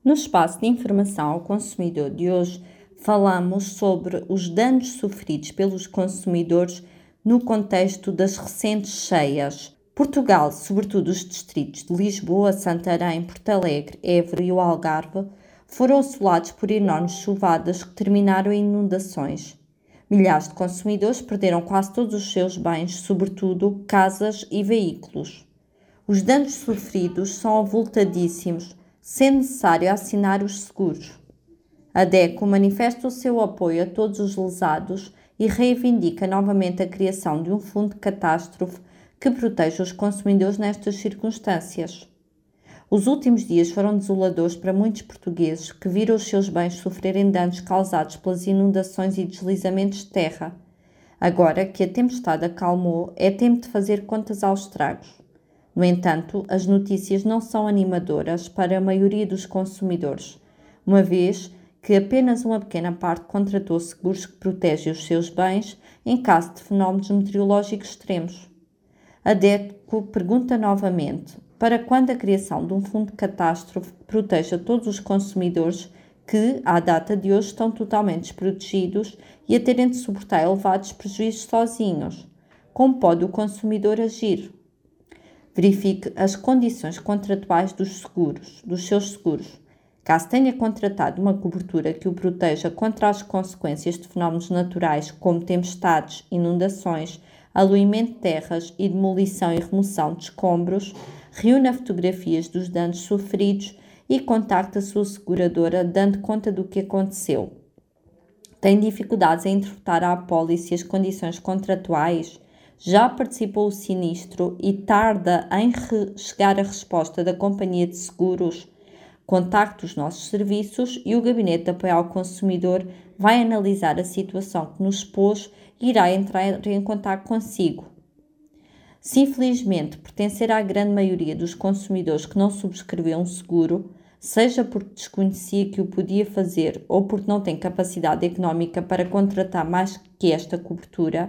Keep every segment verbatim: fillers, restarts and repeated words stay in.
No espaço de informação ao consumidor de hoje, falamos sobre os danos sofridos pelos consumidores no contexto das recentes cheias. Portugal, sobretudo os distritos de Lisboa, Santarém, Porto Alegre, Évora e o Algarve, foram assolados por enormes chuvadas que terminaram em inundações. Milhares de consumidores perderam quase todos os seus bens, sobretudo casas e veículos. Os danos sofridos são avultadíssimos, sendo necessário assinar os seguros. A DECO manifesta o seu apoio a todos os lesados e reivindica novamente a criação de um fundo de catástrofe que proteja os consumidores nestas circunstâncias. Os últimos dias foram desoladores para muitos portugueses que viram os seus bens sofrerem danos causados pelas inundações e deslizamentos de terra. Agora que a tempestade acalmou, é tempo de fazer contas aos estragos. No entanto, as notícias não são animadoras para a maioria dos consumidores, uma vez que apenas uma pequena parte contratou seguros que protegem os seus bens em caso de fenómenos meteorológicos extremos. A DECO pergunta novamente: para quando a criação de um fundo de catástrofe que proteja todos os consumidores que, à data de hoje, estão totalmente desprotegidos e a terem de suportar elevados prejuízos sozinhos? Como pode o consumidor agir? Verifique as condições contratuais dos seguros, dos seus seguros. Caso tenha contratado uma cobertura que o proteja contra as consequências de fenómenos naturais como tempestades, inundações, aluimento de terras e demolição e remoção de escombros, reúna fotografias dos danos sofridos e contacte a sua seguradora dando conta do que aconteceu. Tem dificuldades em interpretar a apólice e as condições contratuais? Já participou o sinistro e tarda em chegar a resposta da companhia de seguros? Contacte os nossos serviços e o Gabinete de Apoio ao Consumidor vai analisar a situação que nos expôs e irá entrar em contato consigo. Se infelizmente pertencer à grande maioria dos consumidores que não subscreveu um seguro, seja porque desconhecia que o podia fazer ou porque não tem capacidade económica para contratar mais que esta cobertura,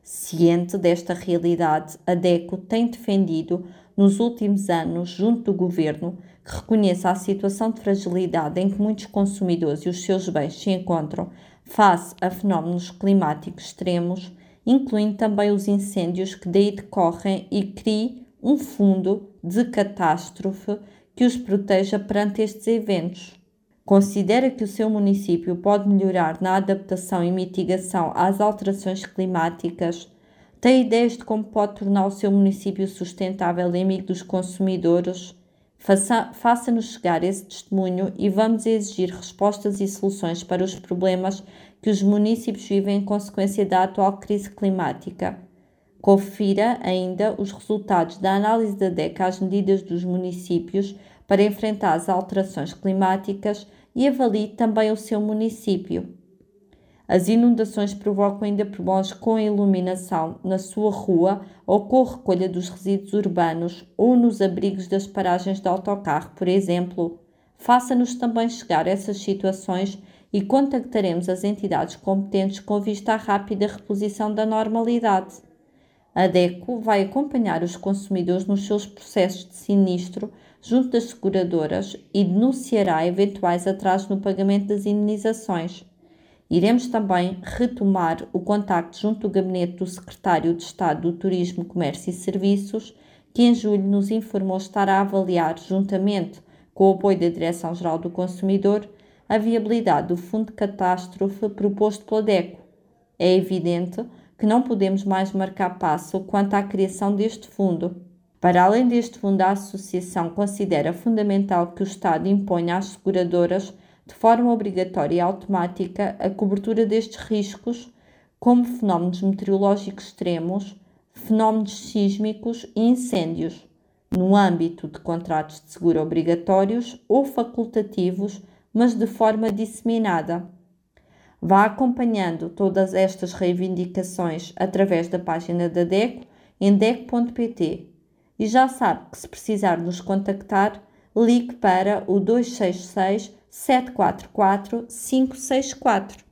ciente desta realidade, a DECO tem defendido nos últimos anos, junto do Governo, que reconheça a situação de fragilidade em que muitos consumidores e os seus bens se encontram face a fenómenos climáticos extremos, incluindo também os incêndios que daí decorrem, e crie um fundo de catástrofe que os proteja perante estes eventos. Considera que o seu município pode melhorar na adaptação e mitigação às alterações climáticas? Tem ideias de como pode tornar o seu município sustentável e amigo dos consumidores? Faça, faça-nos chegar esse testemunho e vamos exigir respostas e soluções para os problemas que os municípios vivem em consequência da atual crise climática. Confira ainda os resultados da análise da DECO às medidas dos municípios para enfrentar as alterações climáticas e avalie também o seu município. As inundações provocam ainda problemas com a iluminação na sua rua ou com a recolha dos resíduos urbanos ou nos abrigos das paragens de autocarro, por exemplo. Faça-nos também chegar essas situações e contactaremos as entidades competentes com vista à rápida reposição da normalidade. A DECO vai acompanhar os consumidores nos seus processos de sinistro junto das seguradoras e denunciará eventuais atrasos no pagamento das indenizações. Iremos também retomar o contacto junto do Gabinete do Secretário de Estado do Turismo, Comércio e Serviços, que em julho nos informou estar a avaliar, juntamente com o apoio da Direção-Geral do Consumidor, a viabilidade do fundo de catástrofe proposto pela DECO. É evidente que não podemos mais marcar passo quanto à criação deste fundo. Para além deste fundo, a Associação considera fundamental que o Estado imponha às seguradoras, de forma obrigatória e automática, a cobertura destes riscos, como fenómenos meteorológicos extremos, fenómenos sísmicos e incêndios, no âmbito de contratos de seguro obrigatórios ou facultativos, mas de forma disseminada. Vá acompanhando todas estas reivindicações através da página da DECO em deco ponto pt. E já sabe que, se precisar nos contactar, ligue para o dois seis seis, sete quatro quatro, cinco seis quatro.